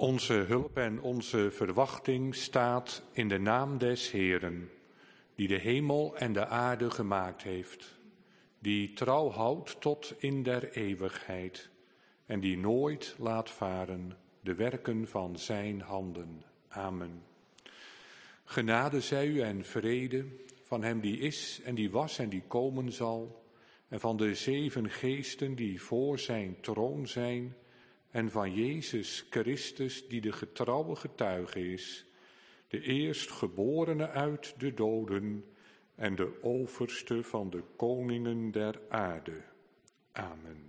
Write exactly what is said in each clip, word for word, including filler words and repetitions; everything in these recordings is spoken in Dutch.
Onze hulp en onze verwachting staat in de naam des Heeren, die de hemel en de aarde gemaakt heeft, die trouw houdt tot in der eeuwigheid en die nooit laat varen de werken van zijn handen. Amen. Genade zij u en vrede van hem die is en die was en die komen zal, en van de zeven geesten die voor zijn troon zijn, en van Jezus Christus die de getrouwe getuige is, de eerstgeborene uit de doden en de overste van de koningen der aarde. Amen.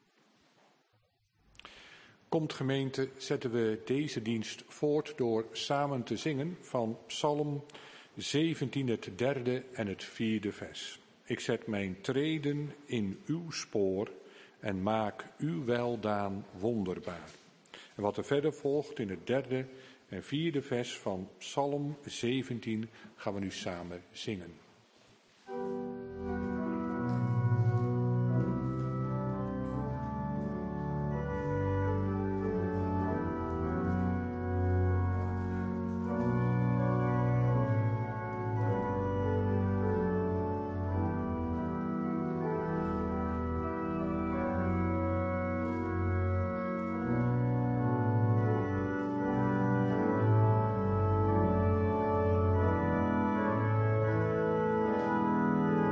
Komt gemeente, zetten we deze dienst voort door samen te zingen van Psalm zeventien, het derde en het vierde vers. Ik zet mijn treden in uw spoor en maak uw weldaan wonderbaar. En wat er verder volgt in het derde en vierde vers van Psalm zeventien gaan we nu samen zingen. Amen.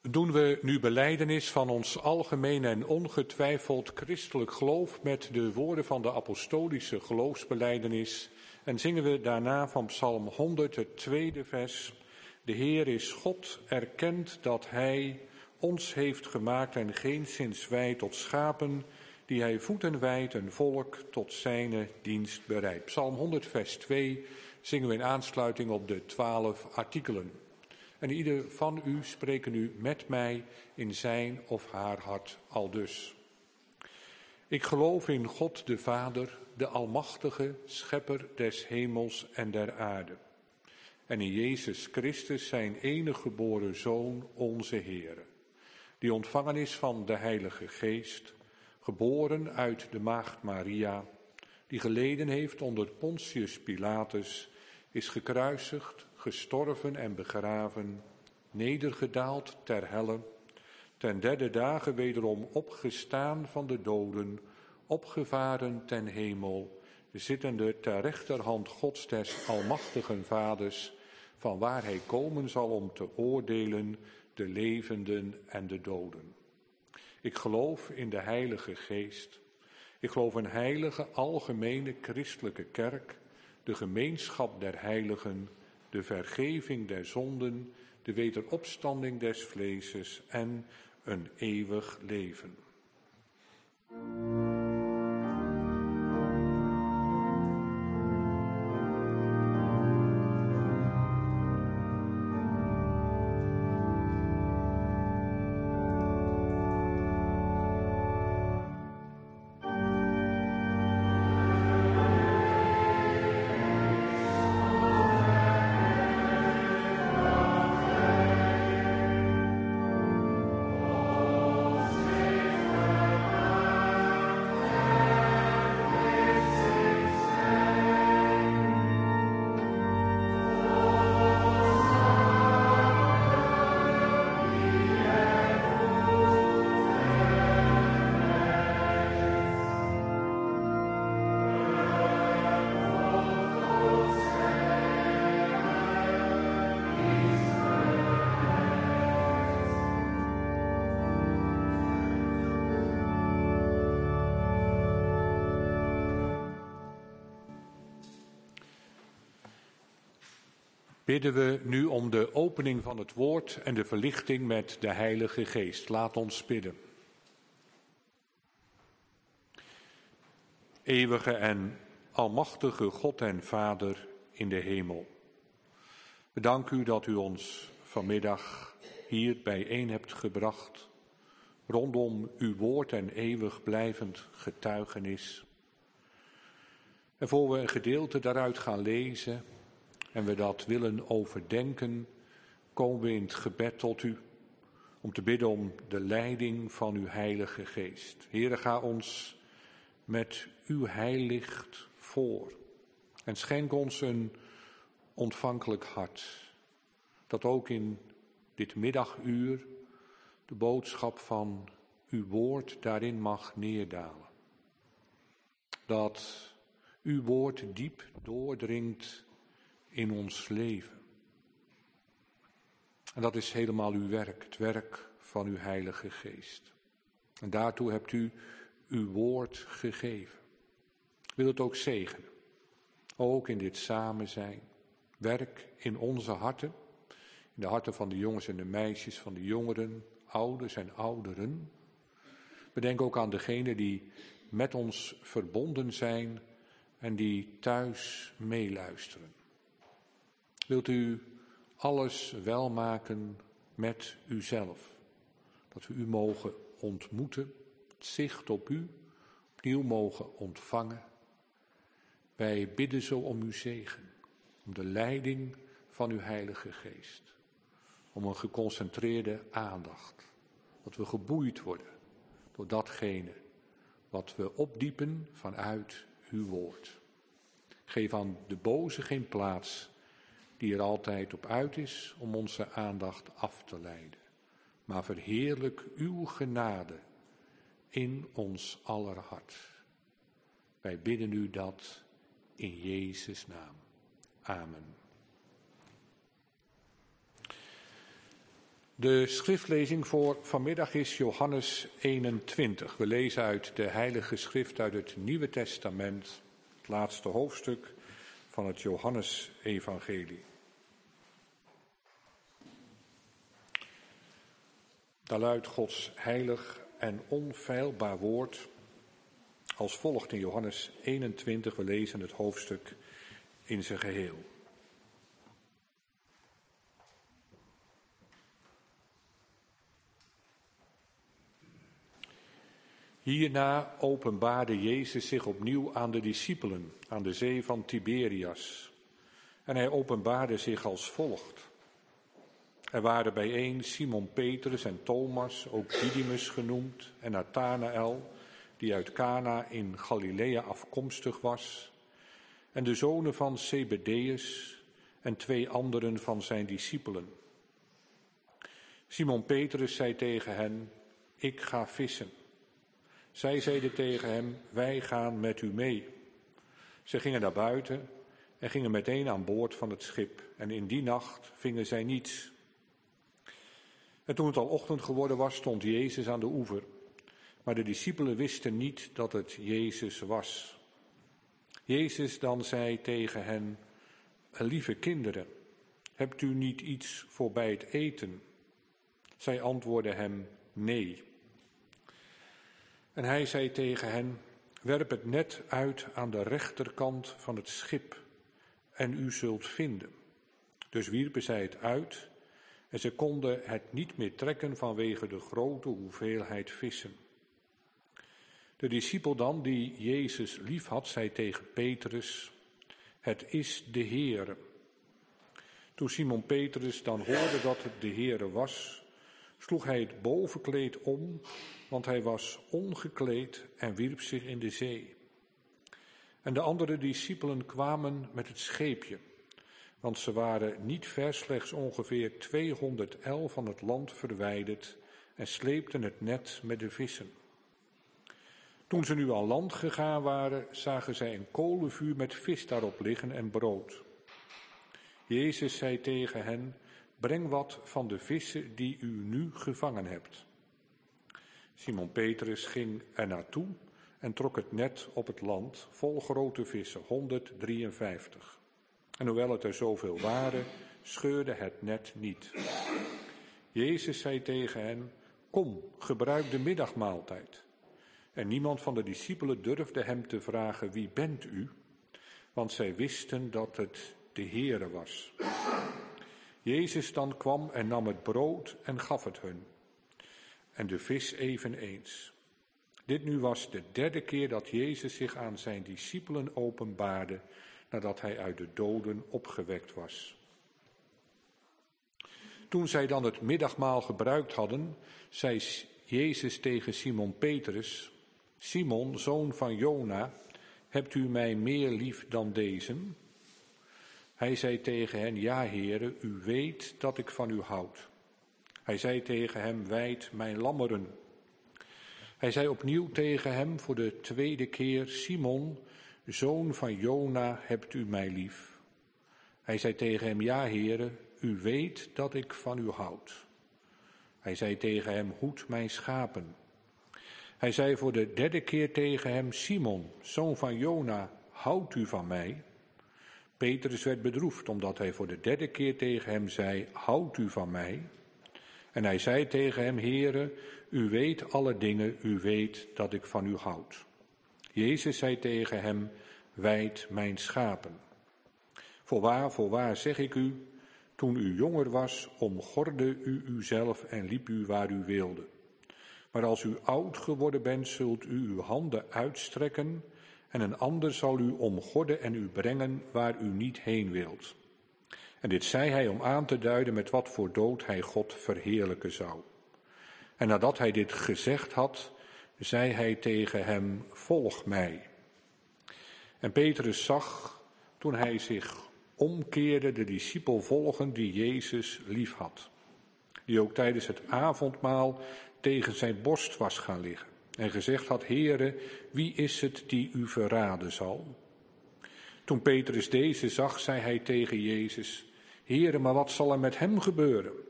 Doen we nu belijdenis van ons algemeen en ongetwijfeld christelijk geloof met de woorden van de apostolische geloofsbelijdenis en zingen we daarna van Psalm honderd, het tweede vers. De Heer is God, erkent dat Hij ons heeft gemaakt en geenszins wij tot schapen, die Hij voeten wijdt een volk tot zijne dienst bereidt. Psalm honderd, vers twee zingen we in aansluiting op de twaalf artikelen. En ieder van u spreken nu met mij in zijn of haar hart aldus. Ik geloof in God de Vader, de Almachtige, Schepper des hemels en der aarde. En in Jezus Christus, zijn enige geboren Zoon, onze Heere, die ontvangen is van de Heilige Geest, geboren uit de maagd Maria, die geleden heeft onder Pontius Pilatus, is gekruisigd, gestorven en begraven, nedergedaald ter helle, ten derde dagen wederom opgestaan van de doden, opgevaren ten hemel, zittende ter rechterhand Gods des almachtigen Vaders, van waar hij komen zal om te oordelen de levenden en de doden. Ik geloof in de Heilige Geest. Ik geloof in heilige, algemene christelijke kerk, de gemeenschap der heiligen, de vergeving der zonden, de wederopstanding des vleeses en een eeuwig leven. Bidden we nu om de opening van het woord en de verlichting met de Heilige Geest. Laat ons bidden. Eeuwige en almachtige God en Vader in de hemel. We danken u dat u ons vanmiddag hier bijeen hebt gebracht, rondom uw woord en eeuwig blijvend getuigenis. En voor we een gedeelte daaruit gaan lezen en we dat willen overdenken, komen we in het gebed tot u om te bidden om de leiding van uw Heilige Geest. Heere, ga ons met uw heillicht voor en schenk ons een ontvankelijk hart, dat ook in dit middaguur de boodschap van uw woord daarin mag neerdalen. Dat uw woord diep doordringt in ons leven. En dat is helemaal uw werk, het werk van uw Heilige Geest. En daartoe hebt u uw woord gegeven. Wil het ook zegenen, ook in dit samen zijn. Werk in onze harten, in de harten van de jongens en de meisjes, van de jongeren, ouders en ouderen. We denken ook aan degenen die met ons verbonden zijn en die thuis meeluisteren. Wilt u alles welmaken met uzelf, dat we u mogen ontmoeten, het zicht op u opnieuw mogen ontvangen. Wij bidden zo om uw zegen, om de leiding van uw Heilige Geest, om een geconcentreerde aandacht, dat we geboeid worden door datgene wat we opdiepen vanuit uw woord. Geef aan de boze geen plaats, die er altijd op uit is om onze aandacht af te leiden. Maar verheerlijk uw genade in ons aller hart. Wij bidden u dat in Jezus' naam. Amen. De schriftlezing voor vanmiddag is Johannes eenentwintig. We lezen uit de Heilige Schrift uit het Nieuwe Testament, het laatste hoofdstuk van het Johannesevangelie. Daar luidt Gods heilig en onfeilbaar woord als volgt in Johannes eenentwintig. We lezen het hoofdstuk in zijn geheel. Hierna openbaarde Jezus zich opnieuw aan de discipelen aan de zee van Tiberias. En hij openbaarde zich als volgt. Er waren bijeen Simon Petrus en Thomas, ook Didymus genoemd, en Nathanaël, die uit Cana in Galilea afkomstig was, en de zonen van Zebedeus en twee anderen van zijn discipelen. Simon Petrus zei tegen hen, ik ga vissen. Zij zeiden tegen hem, wij gaan met u mee. Ze gingen naar buiten en gingen meteen aan boord van het schip. En in die nacht vingen zij niets. En toen het al ochtend geworden was, stond Jezus aan de oever. Maar de discipelen wisten niet dat het Jezus was. Jezus dan zei tegen hen, lieve kinderen, hebt u niet iets voor bij het eten? Zij antwoordden hem, nee. En hij zei tegen hen, werp het net uit aan de rechterkant van het schip en u zult vinden. Dus wierpen zij het uit en ze konden het niet meer trekken vanwege de grote hoeveelheid vissen. De discipel dan, die Jezus lief had, zei tegen Petrus, het is de Heere. Toen Simon Petrus dan hoorde dat het de Heere was, sloeg hij het bovenkleed om, want hij was ongekleed en wierp zich in de zee. En de andere discipelen kwamen met het scheepje, want ze waren niet ver, slechts ongeveer tweehonderd el van het land verwijderd en sleepten het net met de vissen. Toen ze nu aan land gegaan waren, zagen zij een kolenvuur met vis daarop liggen en brood. Jezus zei tegen hen, breng wat van de vissen die u nu gevangen hebt. Simon Petrus ging er naartoe en trok het net op het land, vol grote vissen, honderddrieënvijftig. En hoewel het er zoveel waren, scheurde het net niet. Jezus zei tegen hen, kom, gebruik de middagmaaltijd. En niemand van de discipelen durfde hem te vragen, wie bent u? Want zij wisten dat het de Heere was. Jezus dan kwam en nam het brood en gaf het hun. En de vis eveneens. Dit nu was de derde keer dat Jezus zich aan zijn discipelen openbaarde, nadat hij uit de doden opgewekt was. Toen zij dan het middagmaal gebruikt hadden, zei Jezus tegen Simon Petrus, Simon, zoon van Jona, hebt u mij meer lief dan deze? Hij zei tegen hen, ja, Heere, u weet dat ik van u houd. Hij zei tegen hem, wijd mijn lammeren. Hij zei opnieuw tegen hem voor de tweede keer, Simon, zoon van Jona, hebt u mij lief? Hij zei tegen hem, ja, Heere, u weet dat ik van u houd. Hij zei tegen hem, hoed mijn schapen. Hij zei voor de derde keer tegen hem, Simon, zoon van Jona, houdt u van mij? Petrus werd bedroefd, omdat hij voor de derde keer tegen hem zei, houdt u van mij? En hij zei tegen hem, Heere, u weet alle dingen, u weet dat ik van u houd. Jezus zei tegen hem, wijd mijn schapen. Voorwaar, voorwaar zeg ik u, toen u jonger was, omgorde u uzelf en liep u waar u wilde. Maar als u oud geworden bent, zult u uw handen uitstrekken en een ander zal u omgorden en u brengen waar u niet heen wilt. En dit zei hij om aan te duiden met wat voor dood hij God verheerlijken zou. En nadat hij dit gezegd had, zei hij tegen hem, volg mij. En Petrus zag, toen hij zich omkeerde, de discipel volgen die Jezus lief had. Die ook tijdens het avondmaal tegen zijn borst was gaan liggen. En gezegd had, Heere, wie is het die u verraden zal? Toen Petrus deze zag, zei hij tegen Jezus, Heere, maar wat zal er met hem gebeuren?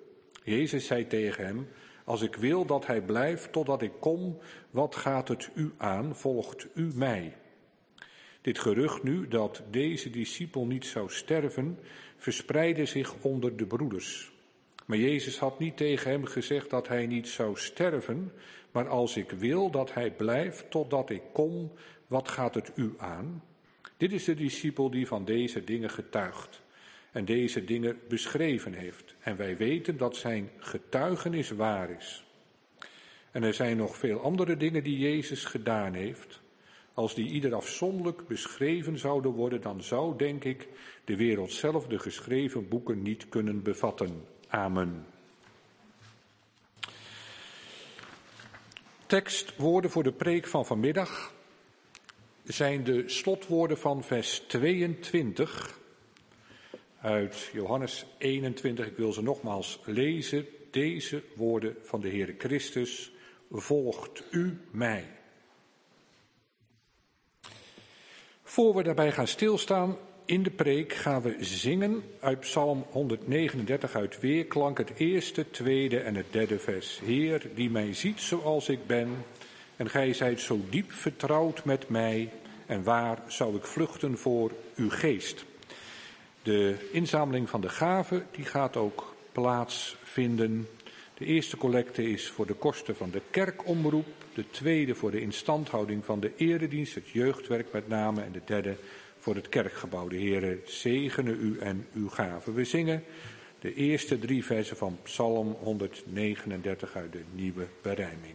Jezus zei tegen hem, als ik wil dat hij blijft totdat ik kom, wat gaat het u aan, volgt u mij? Dit gerucht nu, dat deze discipel niet zou sterven, verspreidde zich onder de broeders. Maar Jezus had niet tegen hem gezegd dat hij niet zou sterven, maar als ik wil dat hij blijft totdat ik kom, wat gaat het u aan? Dit is de discipel die van deze dingen getuigt en deze dingen beschreven heeft. En wij weten dat zijn getuigenis waar is. En er zijn nog veel andere dingen die Jezus gedaan heeft. Als die ieder afzonderlijk beschreven zouden worden, dan zou, denk ik, de wereld zelf de geschreven boeken niet kunnen bevatten. Amen. Tekstwoorden voor de preek van vanmiddag zijn de slotwoorden van vers tweeëntwintig uit Johannes eenentwintig. Ik wil ze nogmaals lezen. Deze woorden van de Heere Christus: volgt u mij. Voor we daarbij gaan stilstaan in de preek gaan we zingen uit Psalm honderdnegenendertig uit weerklank, het eerste, tweede en het derde vers. Heer, die mij ziet zoals ik ben, en gij zijt zo diep vertrouwd met mij, en waar zou ik vluchten voor uw geest? De inzameling van de gaven die gaat ook plaatsvinden. De eerste collecte is voor de kosten van de kerkomroep, de tweede voor de instandhouding van de eredienst, het jeugdwerk met name, en de derde voor het kerkgebouw. De Heere zegene u en uw gaven. We zingen de eerste drie versen van Psalm honderdnegenendertig uit de nieuwe berijming.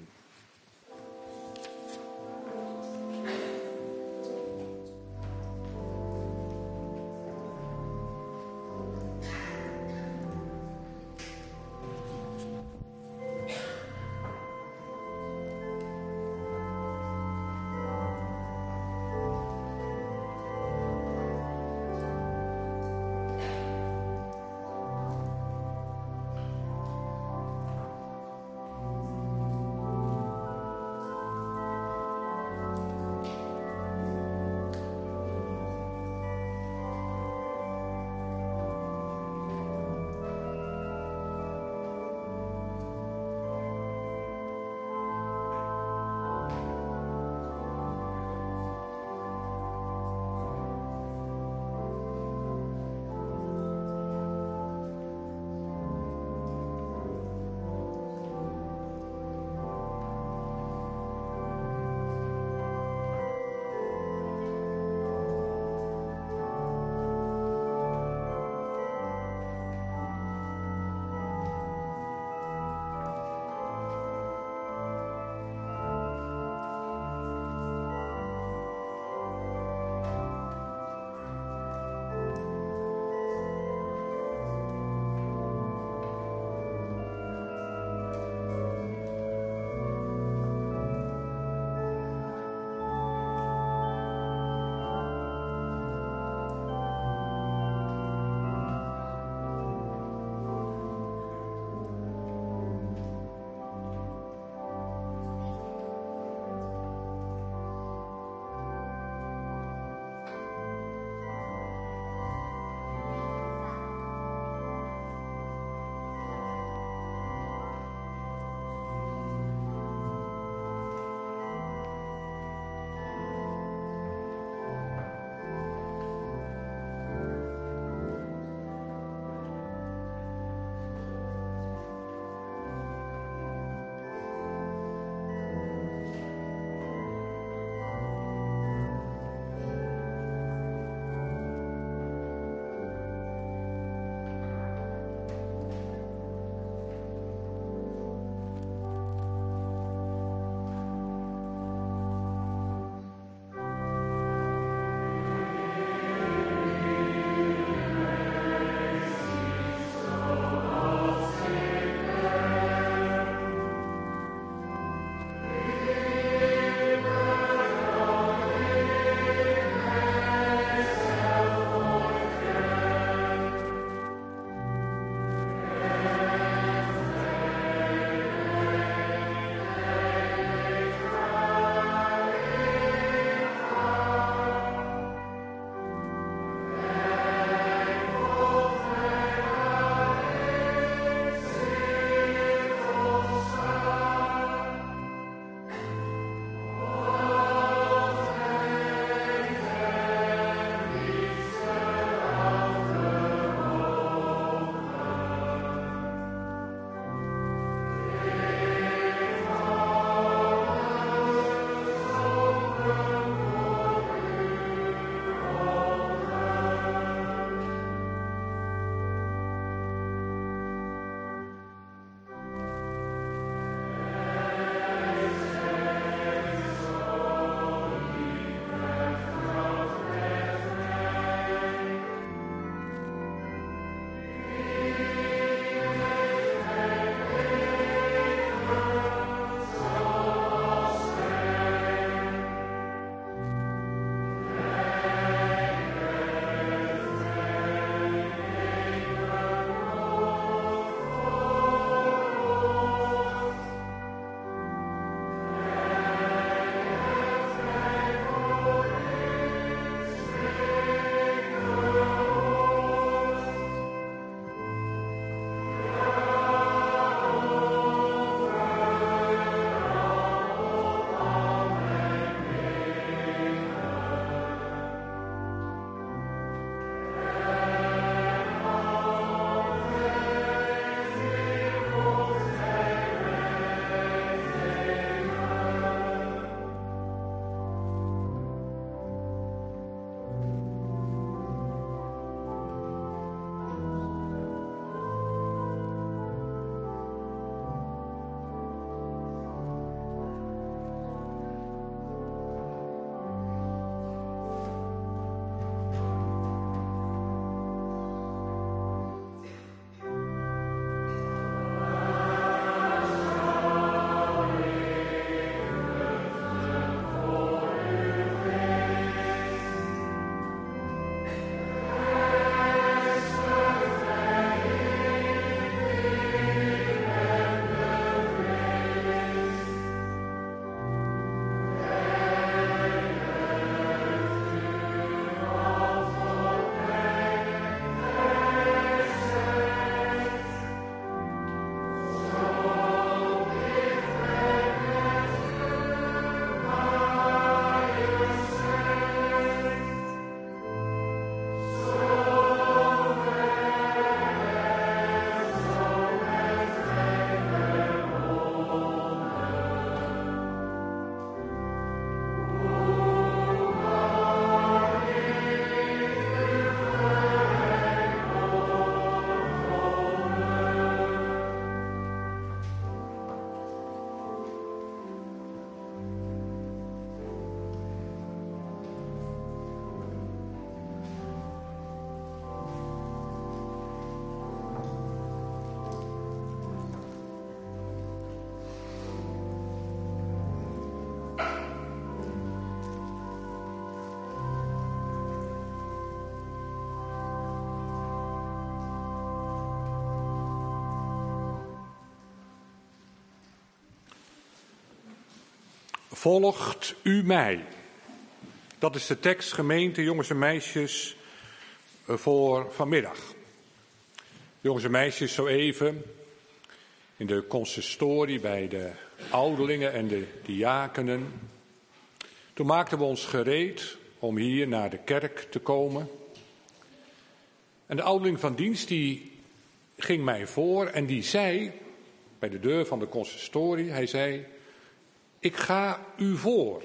volgt u mij. Dat is de tekst, gemeente, jongens en meisjes, voor vanmiddag. Jongens en meisjes, zo even in de consistorie bij de ouderlingen en de diakenen. Toen maakten we ons gereed om hier naar de kerk te komen. En de ouderling van dienst die ging mij voor en die zei, bij de deur van de consistorie, hij zei, ik ga u voor.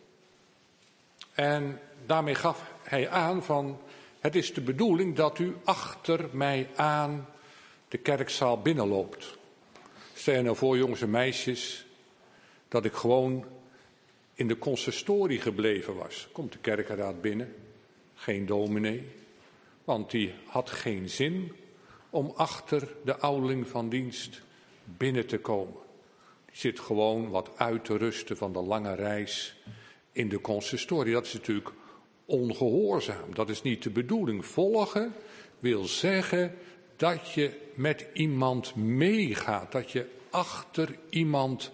En daarmee gaf hij aan van, het is de bedoeling dat u achter mij aan de kerkzaal binnenloopt. Stel je nou voor, jongens en meisjes, dat ik gewoon in de consistorie gebleven was. Komt de kerkenraad binnen, geen dominee, want die had geen zin om achter de ouderling van dienst binnen te komen. Die zit gewoon wat uit te rusten van de lange reis in de consistorie. Dat is natuurlijk ongehoorzaam. Dat is niet de bedoeling. Volgen wil zeggen dat je met iemand meegaat. Dat je achter iemand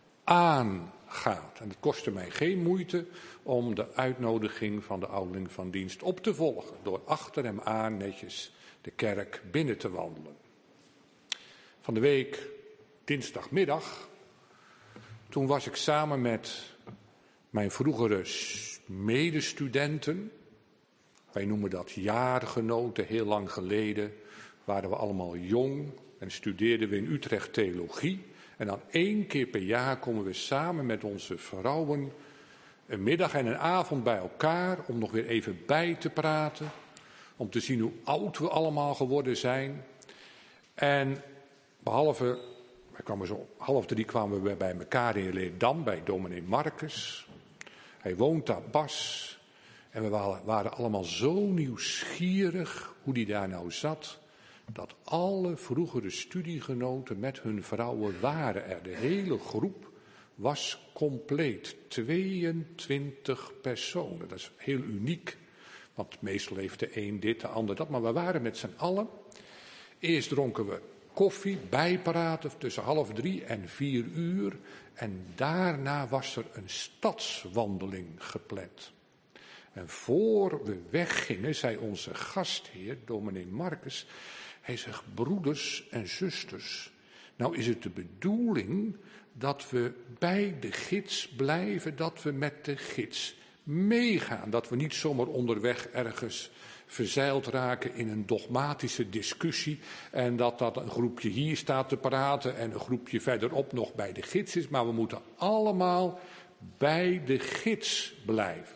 aangaat. En het kostte mij geen moeite om de uitnodiging van de ouderling van dienst op te volgen. Door achter hem aan netjes de kerk binnen te wandelen. Van de week, dinsdagmiddag, toen was ik samen met mijn vroegere medestudenten, wij noemen dat jaargenoten, heel lang geleden waren we allemaal jong en studeerden we in Utrecht theologie. En dan één keer per jaar komen we samen met onze vrouwen een middag en een avond bij elkaar om nog weer even bij te praten. Om te zien hoe oud we allemaal geworden zijn. En behalve, wij kwamen zo half drie kwamen we bij elkaar in Leerdam bij dominee Marcus. Hij woont daar pas. En we waren allemaal zo nieuwsgierig hoe die daar nou zat. Dat alle vroegere studiegenoten met hun vrouwen waren er. De hele groep was compleet. tweeëntwintig personen. Dat is heel uniek. Want meestal heeft de een dit, de ander dat. Maar we waren met z'n allen. Eerst dronken we koffie, bijpraten tussen half drie en vier uur. En daarna was er een stadswandeling gepland. En voor we weggingen, zei onze gastheer, dominee Marcus, hij zegt, broeders en zusters, nou is het de bedoeling dat we bij de gids blijven, dat we met de gids meegaan. Dat we niet zomaar onderweg ergens verzeild raken in een dogmatische discussie en dat dat een groepje hier staat te praten en een groepje verderop nog bij de gids is, maar we moeten allemaal bij de gids blijven.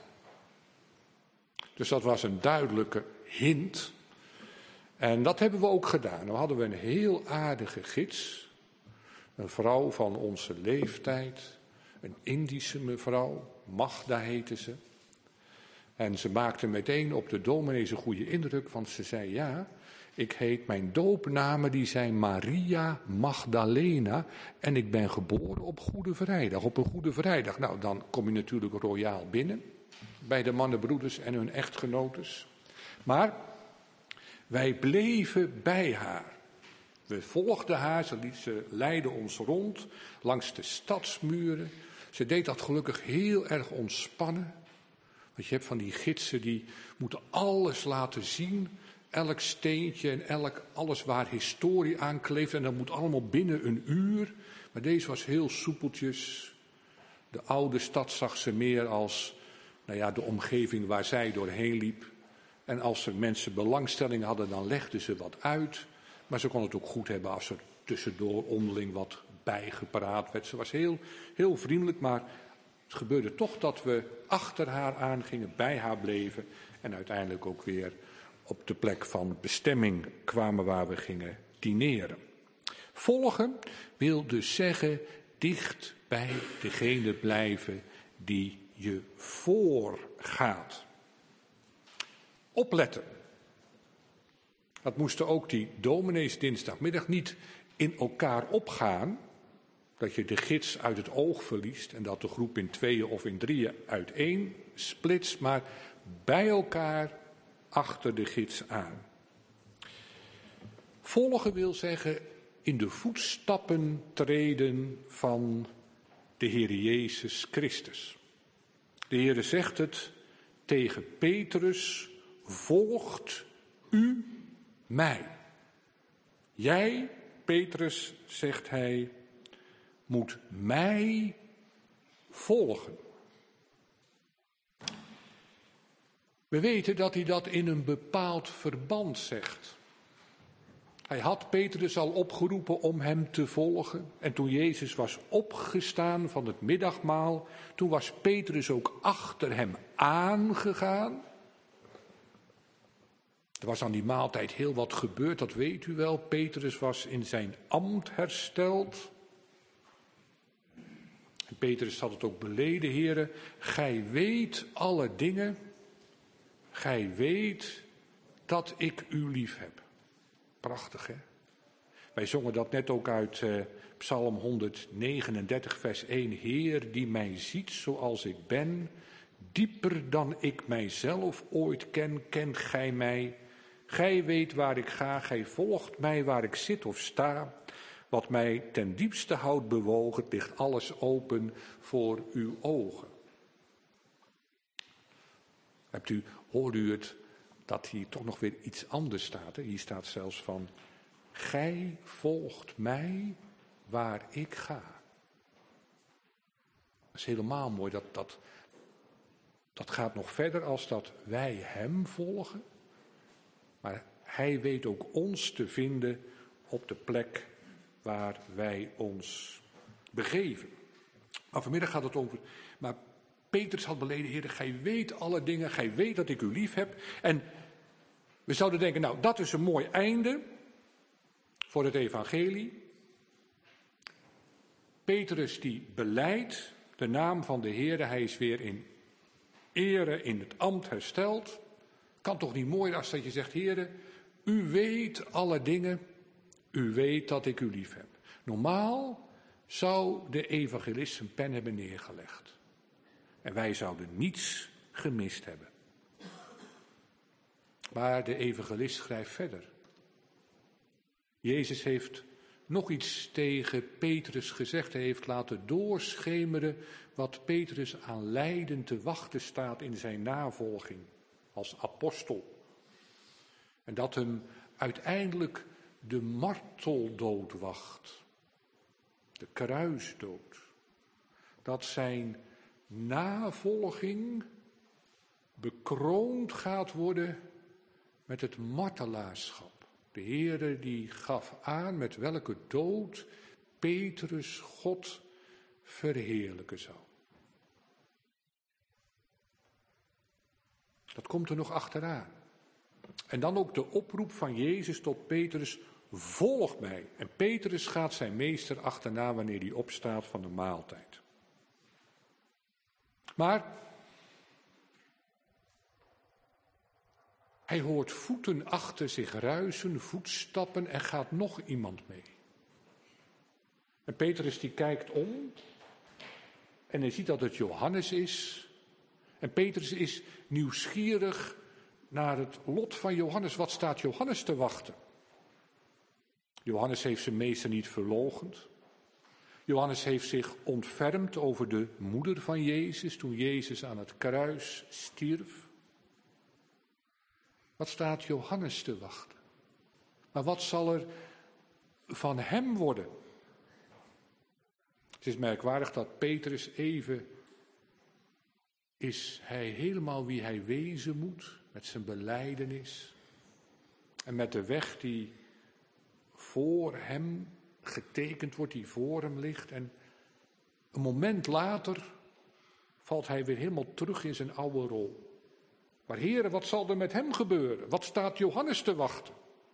Dus dat was een duidelijke hint. En dat hebben we ook gedaan. Nou hadden we een heel aardige gids. Een vrouw van onze leeftijd. Een Indische mevrouw. Magda heette ze. En ze maakte meteen op de dominee een goede indruk. Want ze zei, ja, ik heet, mijn doopnamen die zijn Maria Magdalena. En ik ben geboren op Goede Vrijdag. Op een Goede Vrijdag. Nou, dan kom je natuurlijk royaal binnen. Bij de mannenbroeders en hun echtgenotes. Maar wij bleven bij haar. We volgden haar, ze, liet, ze leidde ons rond langs de stadsmuren. Ze deed dat gelukkig heel erg ontspannen. Want je hebt van die gidsen die moeten alles laten zien. Elk steentje en elk, alles waar historie aan kleeft. En dat moet allemaal binnen een uur. Maar deze was heel soepeltjes. De oude stad zag ze meer als, nou ja, de omgeving waar zij doorheen liep. En als er mensen belangstelling hadden, dan legden ze wat uit. Maar ze kon het ook goed hebben als er tussendoor onderling wat bijgepraat werd. Ze was heel, heel vriendelijk, maar het gebeurde toch dat we achter haar aangingen, bij haar bleven. En uiteindelijk ook weer op de plek van bestemming kwamen waar we gingen dineren. Volgen wil dus zeggen dicht bij degene blijven die je voorgaat. Opletten. Dat moesten ook die dominees dinsdagmiddag niet in elkaar opgaan. Dat je de gids uit het oog verliest en dat de groep in tweeën of in drieën uiteen splitst. Maar bij elkaar achter de gids aan. Volgen wil zeggen in de voetstappen treden van de Heere Jezus Christus. De Heere zegt het tegen Petrus, volgt u mij. Jij, Petrus, zegt hij, moet mij volgen. We weten dat hij dat in een bepaald verband zegt. Hij had Petrus al opgeroepen om hem te volgen. En toen Jezus was opgestaan van het middagmaal, toen was Petrus ook achter hem aangegaan. Er was aan die maaltijd heel wat gebeurd, dat weet u wel. Petrus was in zijn ambt hersteld. En Petrus had het ook beleden, Heere, gij weet alle dingen, gij weet dat ik u lief heb. Prachtig, hè? Wij zongen dat net ook uit uh, Psalm honderdnegenendertig, vers één. Heer, die mij ziet zoals ik ben, dieper dan ik mijzelf ooit ken, kent gij mij. Gij weet waar ik ga, gij volgt mij waar ik zit of sta. Wat mij ten diepste houdt bewogen, het ligt alles open voor uw ogen. Hebt u, hoort u het, dat hier toch nog weer iets anders staat? Hè? Hier staat zelfs van, gij volgt mij waar ik ga. Dat is helemaal mooi, dat, dat, dat gaat nog verder als dat wij hem volgen. Maar hij weet ook ons te vinden op de plek waar wij ons begeven. Maar vanmiddag gaat het over, maar Petrus had beleden, Heer, gij weet alle dingen, gij weet dat ik u lief heb. En we zouden denken, nou, dat is een mooi einde voor het evangelie. Petrus die belijdt de naam van de Heer, hij is weer in ere in het ambt hersteld. Kan toch niet mooier als dat je zegt, Heer, u weet alle dingen, u weet dat ik u lief heb. Normaal zou de evangelist zijn pen hebben neergelegd. En wij zouden niets gemist hebben. Maar de evangelist schrijft verder. Jezus heeft nog iets tegen Petrus gezegd. Hij heeft laten doorschemeren wat Petrus aan lijden te wachten staat in zijn navolging als apostel. En dat hem uiteindelijk de marteldood wacht. De kruisdood. Dat zijn navolging bekroond gaat worden met het martelaarschap. De Heere die gaf aan met welke dood Petrus God verheerlijken zou. Dat komt er nog achteraan. En dan ook de oproep van Jezus tot Petrus, volg mij. En Petrus gaat zijn meester achterna wanneer hij opstaat van de maaltijd. Maar hij hoort voeten achter zich ruisen, voetstappen en gaat nog iemand mee. En Petrus die kijkt om en hij ziet dat het Johannes is. En Petrus is nieuwsgierig naar het lot van Johannes. Wat staat Johannes te wachten? Johannes heeft zijn meester niet verloochend. Johannes heeft zich ontfermd over de moeder van Jezus toen Jezus aan het kruis stierf. Wat staat Johannes te wachten? Maar wat zal er van hem worden? Het is merkwaardig dat Petrus even, is hij helemaal wie hij wezen moet, met zijn belijdenis en met de weg die voor hem getekend wordt, die voor hem ligt. En een moment later valt hij weer helemaal terug in zijn oude rol. Maar heren, wat zal er met hem gebeuren? Wat staat Johannes te wachten?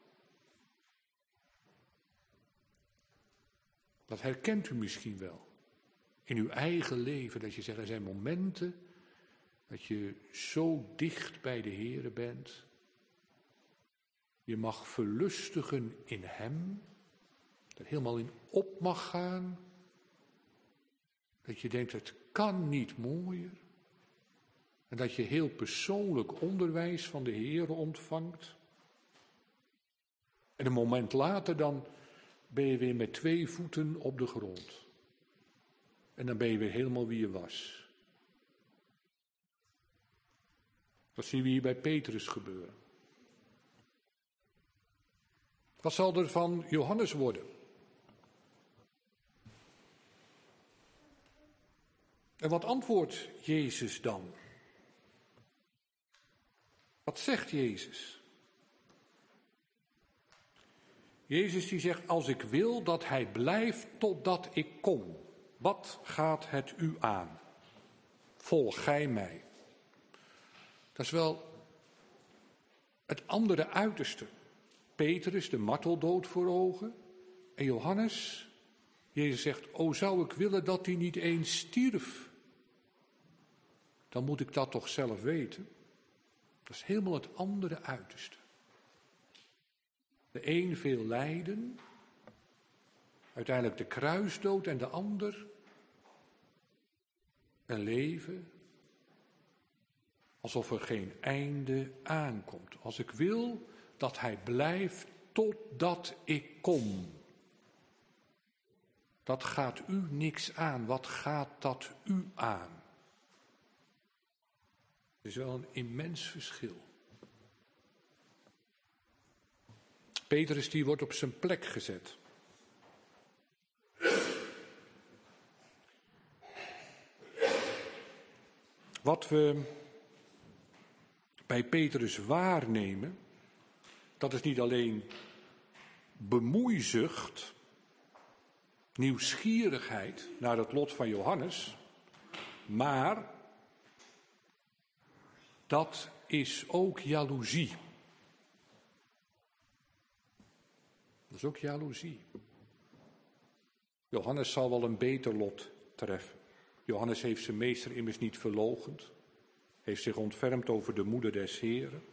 Dat herkent u misschien wel. In uw eigen leven, dat je zegt, er zijn momenten dat je zo dicht bij de Heere bent. Je mag verlustigen in hem. Er helemaal in op mag gaan. Dat je denkt, het kan niet mooier. En dat je heel persoonlijk onderwijs van de Heere ontvangt. En een moment later dan ben je weer met twee voeten op de grond. En dan ben je weer helemaal wie je was. Dat zien we hier bij Petrus gebeuren. Wat zal er van Johannes worden? En wat antwoordt Jezus dan? Wat zegt Jezus? Jezus die zegt, als ik wil dat hij blijft totdat ik kom, wat gaat het u aan? Volg gij mij. Dat is wel het andere uiterste. Petrus, de marteldood voor ogen. En Johannes, Jezus zegt, o zou ik willen dat hij niet eens stierf. Dan moet ik dat toch zelf weten. Dat is helemaal het andere uiterste. De een veel lijden, uiteindelijk de kruisdood en de ander een leven alsof er geen einde aankomt. Als ik wil dat hij blijft totdat ik kom. Dat gaat u niks aan. Wat gaat dat u aan? Het is wel een immens verschil. Petrus die wordt op zijn plek gezet. Wat we bij Petrus waarnemen, dat is niet alleen bemoeizucht, nieuwsgierigheid naar het lot van Johannes, maar dat is ook jaloezie. Dat is ook jaloezie. Johannes zal wel een beter lot treffen. Johannes heeft zijn meester immers niet verloochend, heeft zich ontfermd over de moeder des Heren.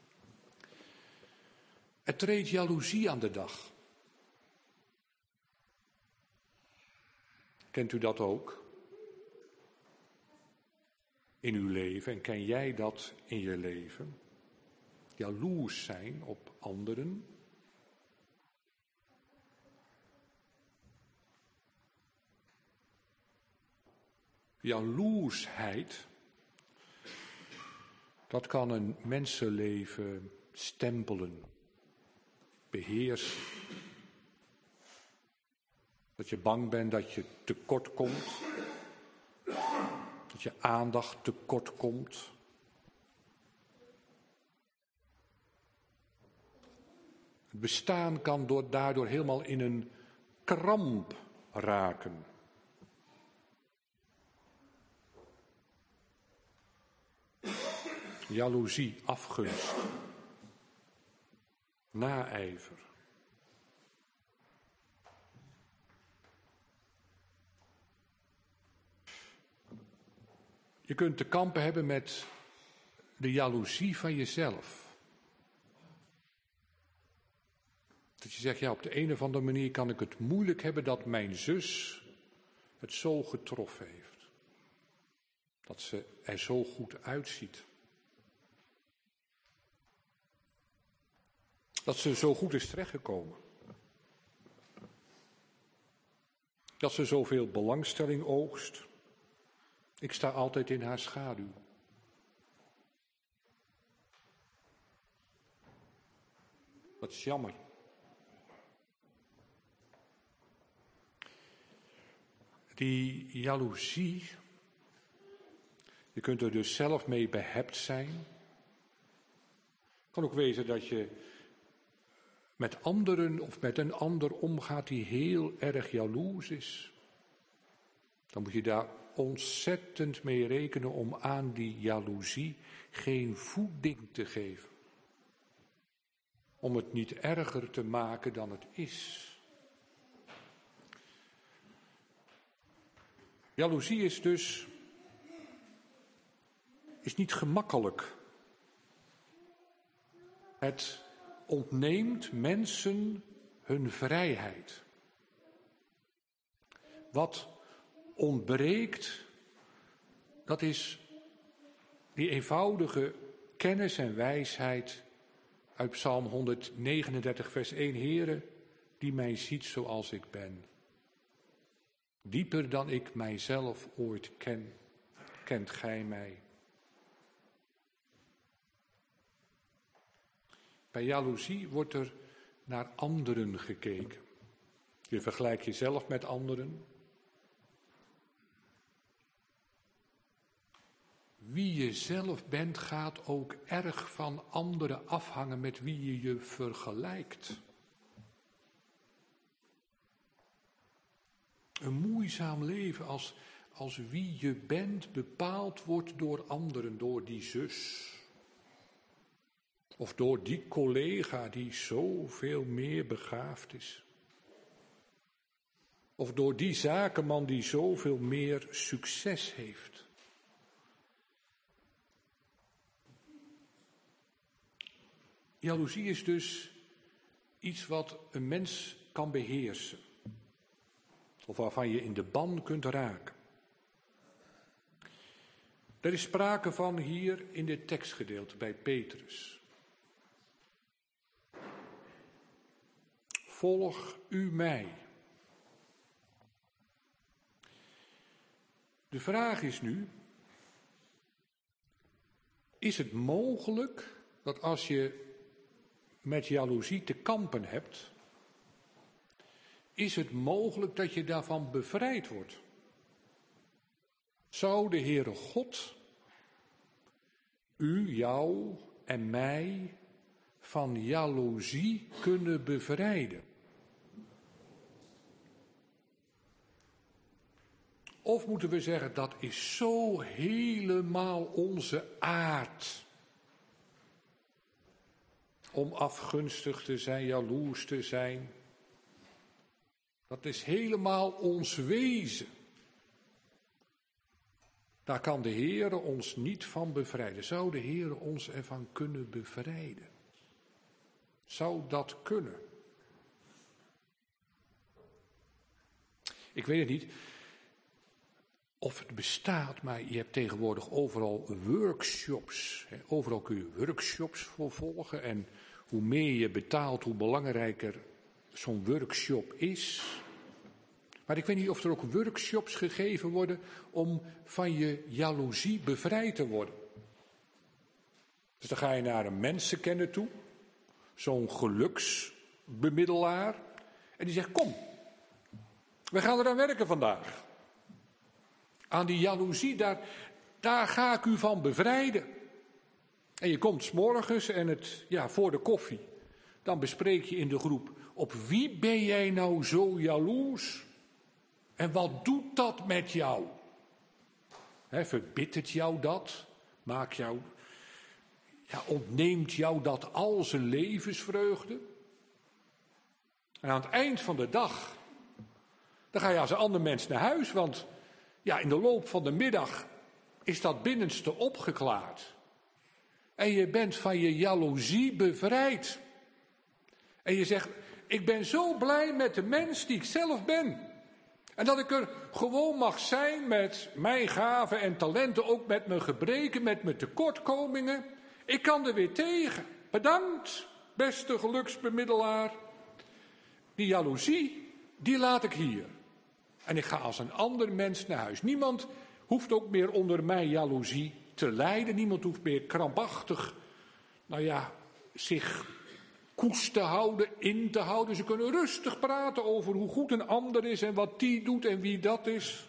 Er treedt jaloezie aan de dag. Kent u dat ook? In uw leven, en ken jij dat in je leven? Jaloers zijn op anderen. Jaloersheid, dat kan een mensenleven stempelen, beheersen. Dat je bang bent dat je tekort komt, dat je aandacht tekort komt. Het bestaan kan door, daardoor helemaal in een kramp raken. Jaloezie, afgunst, naijver. Je kunt te kampen hebben met de jaloezie van jezelf. Dat je zegt, ja, op de een of andere manier kan ik het moeilijk hebben dat mijn zus het zo getroffen heeft. Dat ze er zo goed uitziet. Dat ze zo goed is terechtgekomen. Dat ze zoveel belangstelling oogst. Ik sta altijd in haar schaduw. Dat is jammer. Die jaloezie, je kunt er dus zelf mee behept zijn. Het kan ook wezen dat je met anderen of met een ander omgaat die heel erg jaloers is. Dan moet je daar ontzettend mee rekenen om aan die jaloezie geen voeding te geven. Om het niet erger te maken dan het is. Jaloezie is dus is niet gemakkelijk. Het ontneemt mensen hun vrijheid. Wat ontbreekt, dat is die eenvoudige kennis en wijsheid uit Psalm honderdnegenendertig vers één. Heere, die mij ziet zoals ik ben. Dieper dan ik mijzelf ooit ken, kent gij mij. Bij jaloezie wordt er naar anderen gekeken. Je vergelijkt jezelf met anderen. Wie je zelf bent gaat ook erg van anderen afhangen met wie je je vergelijkt. Een moeizaam leven als, als wie je bent bepaald wordt door anderen, door die zus. Of door die collega die zoveel meer begaafd is. Of door die zakenman die zoveel meer succes heeft. Jaloezie is dus iets wat een mens kan beheersen. Of waarvan je in de ban kunt raken. Er is sprake van hier in dit tekstgedeelte bij Petrus. Volg u mij. De vraag is nu, is het mogelijk dat als je met jaloezie te kampen hebt, is het mogelijk dat je daarvan bevrijd wordt? Zou de Heere God u, jou en mij van jaloezie kunnen bevrijden? Of moeten we zeggen, dat is zo helemaal onze aard. Om afgunstig te zijn, jaloers te zijn. Dat is helemaal ons wezen. Daar kan de Heere ons niet van bevrijden. Zou de Heere ons ervan kunnen bevrijden? Zou dat kunnen? Ik weet het niet of het bestaat, maar je hebt tegenwoordig overal workshops. Overal kun je workshops voor volgen. En hoe meer je betaalt, hoe belangrijker zo'n workshop is. Maar ik weet niet of er ook workshops gegeven worden om van je jaloezie bevrijd te worden. Dus dan ga je naar een mensenkenner toe, zo'n geluksbemiddelaar. En die zegt, kom, we gaan eraan werken vandaag. Aan die jaloezie, daar, daar ga ik u van bevrijden. En je komt 's morgens en het, ja, voor de koffie. Dan bespreek je in de groep, op wie ben jij nou zo jaloers? En wat doet dat met jou? He, verbittert jou dat? Maakt jou, ja, ontneemt jou dat al zijn levensvreugde? En aan het eind van de dag, dan ga je als een ander mens naar huis, want ja, in de loop van de middag is dat binnenste opgeklaard. En je bent van je jaloezie bevrijd. En je zegt, ik ben zo blij met de mens die ik zelf ben. En dat ik er gewoon mag zijn met mijn gaven en talenten, ook met mijn gebreken, met mijn tekortkomingen. Ik kan er weer tegen. Bedankt, beste geluksbemiddelaar. Die jaloezie, die laat ik hier. En ik ga als een ander mens naar huis. Niemand hoeft ook meer onder mijn jaloezie te lijden. Niemand hoeft meer krampachtig, nou ja, zich koest te houden, in te houden. Ze kunnen rustig praten over hoe goed een ander is en wat die doet en wie dat is.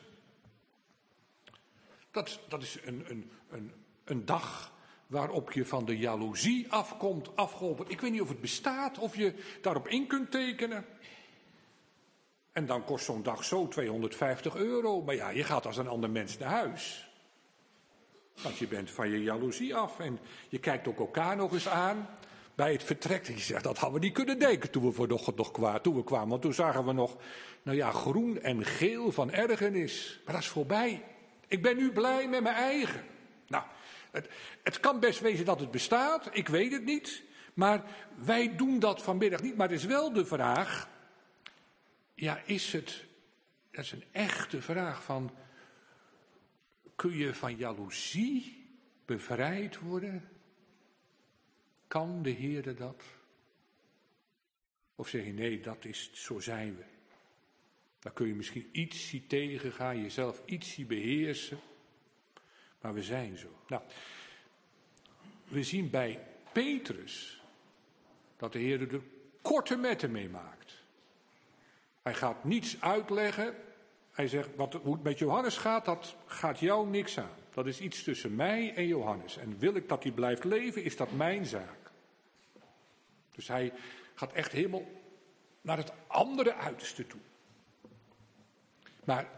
Dat, dat is een, een, een, een dag waarop je van de jaloezie afkomt, afgeholpen. Ik weet niet of het bestaat, of je daarop in kunt tekenen. En dan kost zo'n dag zo tweehonderdvijftig euro. Maar ja, je gaat als een ander mens naar huis. Want je bent van je jaloezie af. En je kijkt ook elkaar nog eens aan bij het vertrek. Je zegt, dat hadden we niet kunnen denken toen we voor nog, nog kwamen, toen we kwamen. Want toen zagen we nog, nou ja, groen en geel van ergernis. Maar dat is voorbij. Ik ben nu blij met mijn eigen. Nou, het, het kan best wezen dat het bestaat. Ik weet het niet. Maar wij doen dat vanmiddag niet. Maar het is wel de vraag, ja, is het, dat is een echte vraag van, kun je van jaloezie bevrijd worden? Kan de Heere dat? Of zeg je, nee, dat is, zo zijn we. Daar kun je misschien ietsie tegen gaan, jezelf ietsie beheersen. Maar we zijn zo. Nou, we zien bij Petrus dat de Heer er korte metten mee maakt. Hij gaat niets uitleggen. Hij zegt, wat, hoe het met Johannes gaat, dat gaat jou niks aan. Dat is iets tussen mij en Johannes. En wil ik dat hij blijft leven, is dat mijn zaak. Dus hij gaat echt helemaal naar het andere uiterste toe. Maar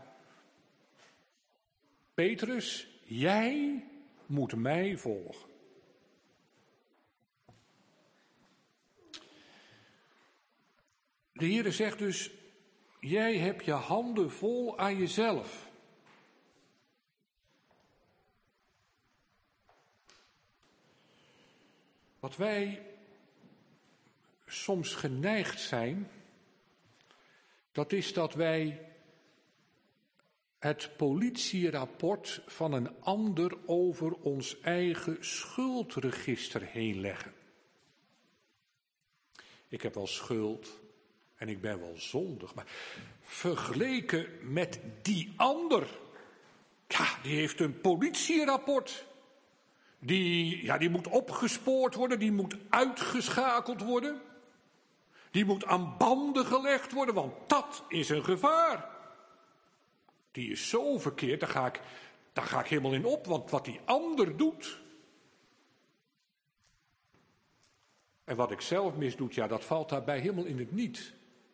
Petrus, jij moet mij volgen. De Heer zegt dus, jij hebt je handen vol aan jezelf. Wat wij soms geneigd zijn, dat is dat wij het politierapport van een ander over ons eigen schuldregister heen leggen. Ik heb wel schuld en ik ben wel zondig, maar vergeleken met die ander, ja, die heeft een politierapport. Die, ja, die moet opgespoord worden, die moet uitgeschakeld worden. Die moet aan banden gelegd worden, want dat is een gevaar. Die is zo verkeerd, daar ga ik, daar ga ik helemaal in op, want wat die ander doet. En wat ik zelf misdoet, ja, dat valt daarbij helemaal in het niet.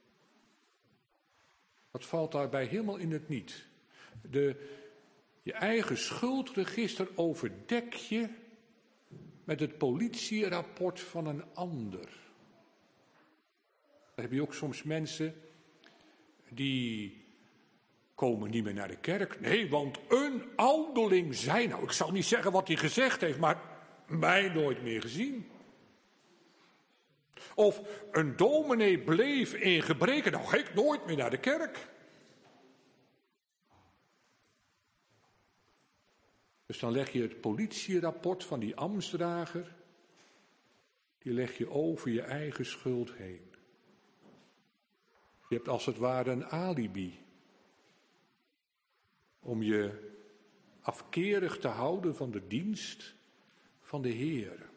Dat valt daarbij helemaal in het niet. De, je eigen schuldregister overdek je met het politierapport van een ander. Dan heb je ook soms mensen die komen niet meer naar de kerk. Nee, want een ouderling zei, nou, ik zal niet zeggen wat hij gezegd heeft, maar mij nooit meer gezien. Of een dominee bleef in gebreken, nou ga ik nooit meer naar de kerk. Dus dan leg je het politierapport van die ambtsdrager, die leg je over je eigen schuld heen. Je hebt als het ware een alibi om je afkerig te houden van de dienst van de Heer.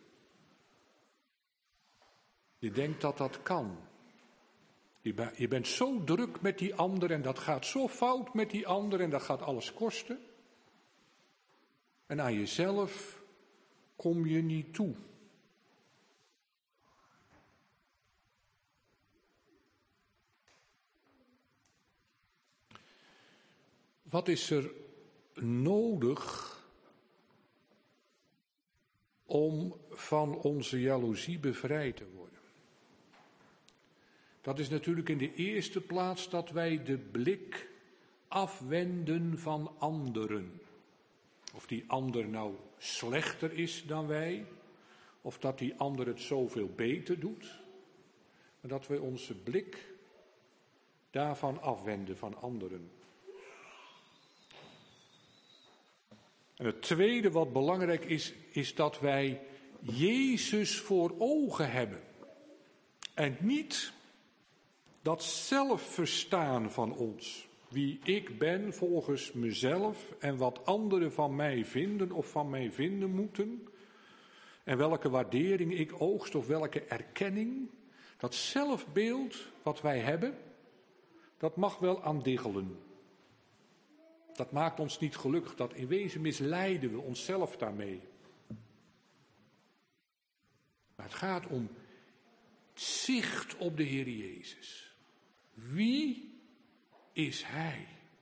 Je denkt dat dat kan. Je bent zo druk met die ander en dat gaat zo fout met die ander en dat gaat alles kosten. En aan jezelf kom je niet toe. Wat is er nodig om van onze jaloezie bevrijd te worden? Dat is natuurlijk in de eerste plaats dat wij de blik afwenden van anderen. Of die ander nou slechter is dan wij, of dat die ander het zoveel beter doet. Maar dat wij onze blik daarvan afwenden van anderen. En het tweede wat belangrijk is, is dat wij Jezus voor ogen hebben. En niet dat zelfverstaan van ons. Wie ik ben volgens mezelf en wat anderen van mij vinden of van mij vinden moeten. En welke waardering ik oogst of welke erkenning. Dat zelfbeeld wat wij hebben, dat mag wel aandiggelen. Dat maakt ons niet gelukkig, dat in wezen misleiden we onszelf daarmee. Maar het gaat om zicht op de Heer Jezus. Wie is Hij?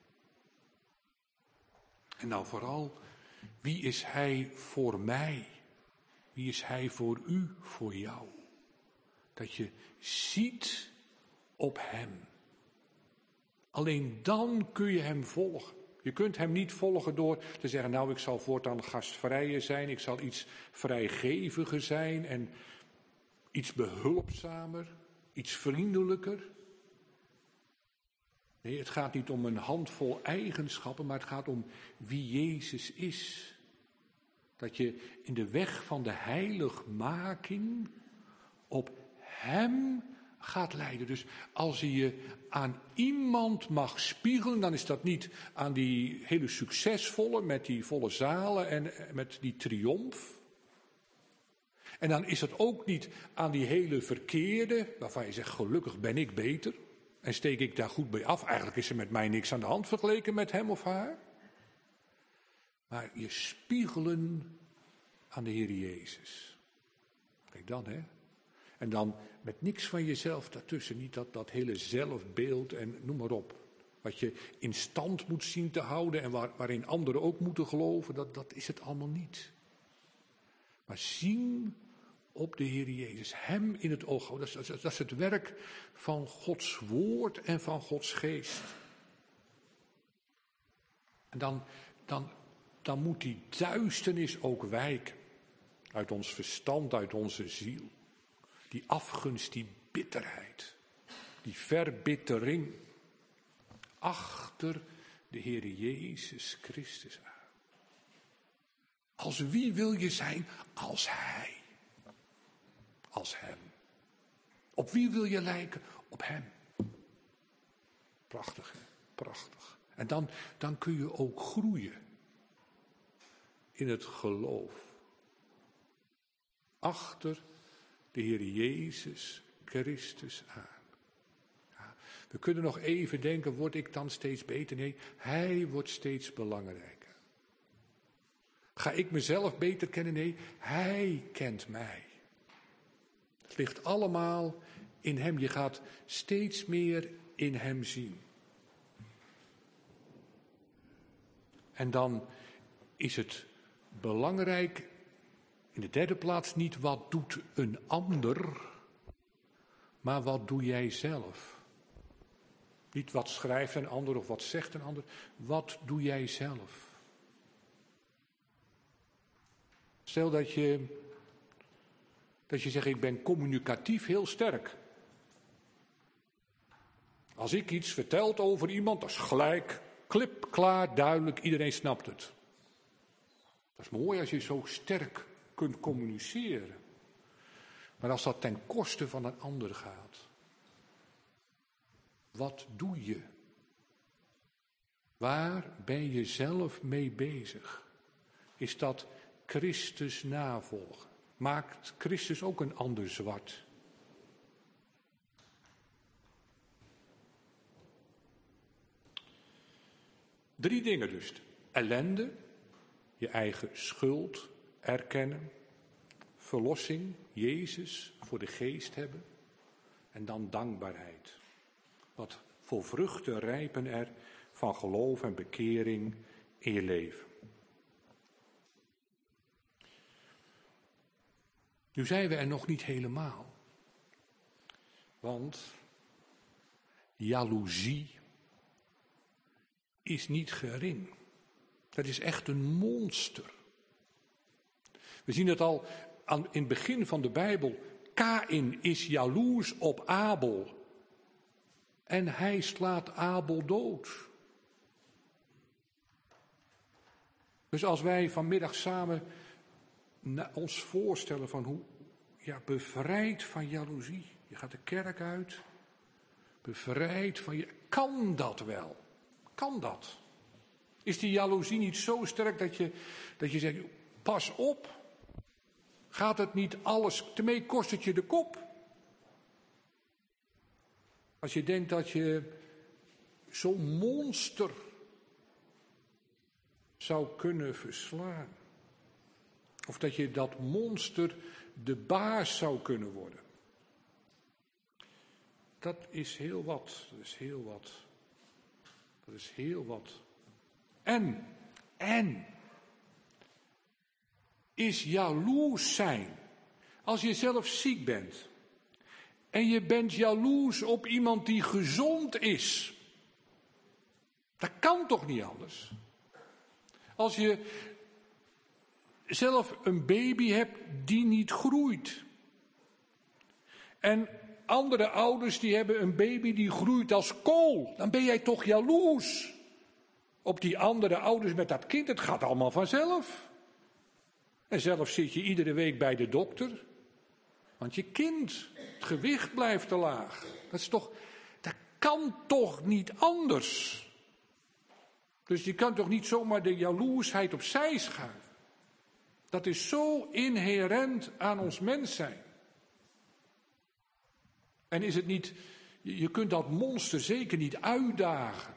En nou vooral, wie is Hij voor mij? Wie is Hij voor u, voor jou? Dat je ziet op Hem. Alleen dan kun je Hem volgen. Je kunt Hem niet volgen door te zeggen, nou ik zal voortaan gastvrijer zijn, ik zal iets vrijgeviger zijn en iets behulpzamer, iets vriendelijker. Nee, het gaat niet om een handvol eigenschappen, maar het gaat om wie Jezus is. Dat je in de weg van de heiligmaking op Hem gaat leiden. Dus als je je aan iemand mag spiegelen, dan is dat niet aan die hele succesvolle, met die volle zalen en met die triomf. En dan is het ook niet aan die hele verkeerde, waarvan je zegt, gelukkig ben ik beter. En steek ik daar goed bij af. Eigenlijk is er met mij niks aan de hand vergeleken met hem of haar. Maar je spiegelen aan de Heer Jezus. Kijk dan, hè. En dan met niks van jezelf daartussen. Niet dat, dat hele zelfbeeld en noem maar op. Wat je in stand moet zien te houden en waar, waarin anderen ook moeten geloven. Dat, dat is het allemaal niet. Maar zien op de Heer Jezus. Hem in het oog houden. Dat is, dat is het werk van Gods woord en van Gods geest. En dan, dan, dan moet die duisternis ook wijken. Uit ons verstand, uit onze ziel. Die afgunst, die bitterheid. Die verbittering. Achter de Heer Jezus Christus aan. Als wie wil je zijn? Als Hij. Als Hem. Op wie wil je lijken? Op Hem. Prachtig, hè? Prachtig. En dan, dan kun je ook groeien. In het geloof. Achter de Heer Jezus Christus aan. Ja, we kunnen nog even denken, word ik dan steeds beter? Nee, Hij wordt steeds belangrijker. Ga ik mezelf beter kennen? Nee, Hij kent mij. Het ligt allemaal in Hem. Je gaat steeds meer in Hem zien. En dan is het belangrijk, in de derde plaats, niet wat doet een ander, maar wat doe jij zelf? Niet wat schrijft een ander of wat zegt een ander, wat doe jij zelf? Stel dat je, dat je zegt, ik ben communicatief heel sterk. Als ik iets vertel over iemand, dat is gelijk, klip, klaar, duidelijk, iedereen snapt het. Dat is mooi als je zo sterk kunt communiceren. Maar als dat ten koste van een ander gaat. Wat doe je? Waar ben je zelf mee bezig? Is dat Christus navolgen? Maakt Christus ook een ander zwart? Drie dingen dus. Ellende, je eigen schuld erkennen, verlossing, Jezus voor de geest hebben en dan dankbaarheid. Wat voor vruchten rijpen er van geloof en bekering in je leven. Nu zijn we er nog niet helemaal. Want jaloezie is niet gering. Dat is echt een monster. We zien het al aan, in het begin van de Bijbel. Kaïn is jaloers op Abel. En hij slaat Abel dood. Dus als wij vanmiddag samen ons voorstellen van hoe, ja, bevrijd van jaloezie. Je gaat de kerk uit. Bevrijd van je. Kan dat wel? Kan dat? Is die jaloezie niet zo sterk dat je, dat je zegt, pas op. Gaat het niet alles, daarmee kost het je de kop. Als je denkt dat je zo'n monster zou kunnen verslaan. Of dat je dat monster de baas zou kunnen worden. Dat is heel wat, dat is heel wat. Dat is heel wat. En, en, is jaloers zijn. Als je zelf ziek bent. En je bent jaloers op iemand die gezond is. Dat kan toch niet anders? Als je zelf een baby hebt die niet groeit. En andere ouders die hebben een baby die groeit als kool. Dan ben jij toch jaloers op die andere ouders met dat kind. Het gaat allemaal vanzelf. En zelf zit je iedere week bij de dokter. Want je kind, het gewicht blijft te laag. Dat is toch, dat kan toch niet anders. Dus je kan toch niet zomaar de jaloersheid opzij schuiven. Dat is zo inherent aan ons mens zijn. En is het niet, je kunt dat monster zeker niet uitdagen.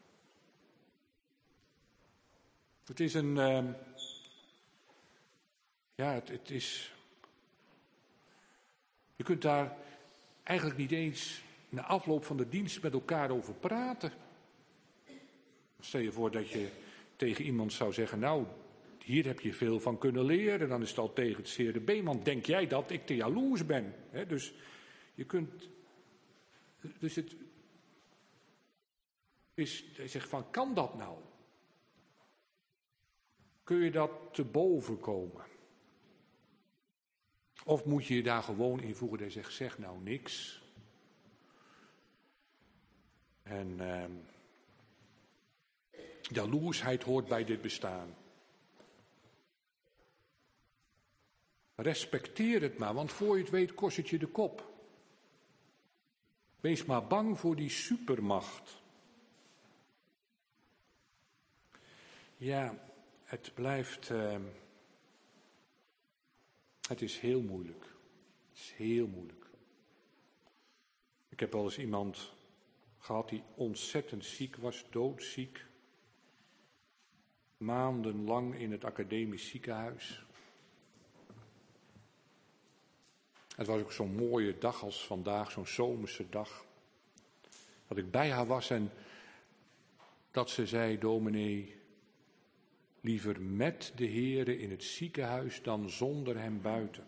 Het is een, uh, ja, het, het is, je kunt daar eigenlijk niet eens na afloop van de dienst met elkaar over praten. Stel je voor dat je tegen iemand zou zeggen, nou, hier heb je veel van kunnen leren, dan is het al tegen het zere been, want denk jij dat ik te jaloers ben? He, dus je kunt, dus het is, hij zegt van, kan dat nou? Kun je dat te boven komen? Of moet je je daar gewoon invoegen dat je zegt, zeg nou niks. En uh, jaloersheid hoort bij dit bestaan. Respecteer het maar, want voor je het weet kost het je de kop. Wees maar bang voor die supermacht. Ja, het blijft, uh, het is heel moeilijk. Het is heel moeilijk. Ik heb wel eens iemand gehad die ontzettend ziek was, doodziek. Maandenlang in het academisch ziekenhuis. Het was ook zo'n mooie dag als vandaag, zo'n zomerse dag. Dat ik bij haar was en dat ze zei, dominee, liever met de Heere in het ziekenhuis dan zonder hem buiten.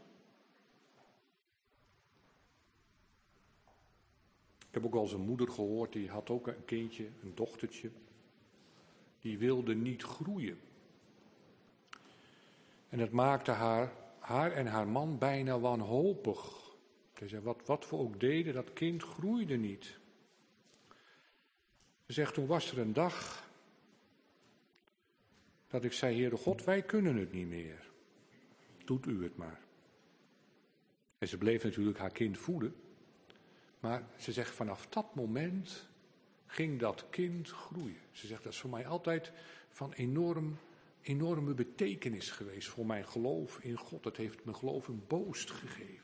Ik heb ook al zijn moeder gehoord, die had ook een kindje, een dochtertje. Die wilde niet groeien. En dat maakte haar, haar en haar man bijna wanhopig. Ze zei, wat, wat we ook deden, dat kind groeide niet. Ze zegt, toen was er een dag dat ik zei, Heere God, wij kunnen het niet meer. Doet u het maar. En ze bleef natuurlijk haar kind voeden. Maar ze zegt, vanaf dat moment ging dat kind groeien. Ze zegt, dat is voor mij altijd van enorm, enorme betekenis geweest voor mijn geloof in God. Het heeft mijn geloof een boost gegeven.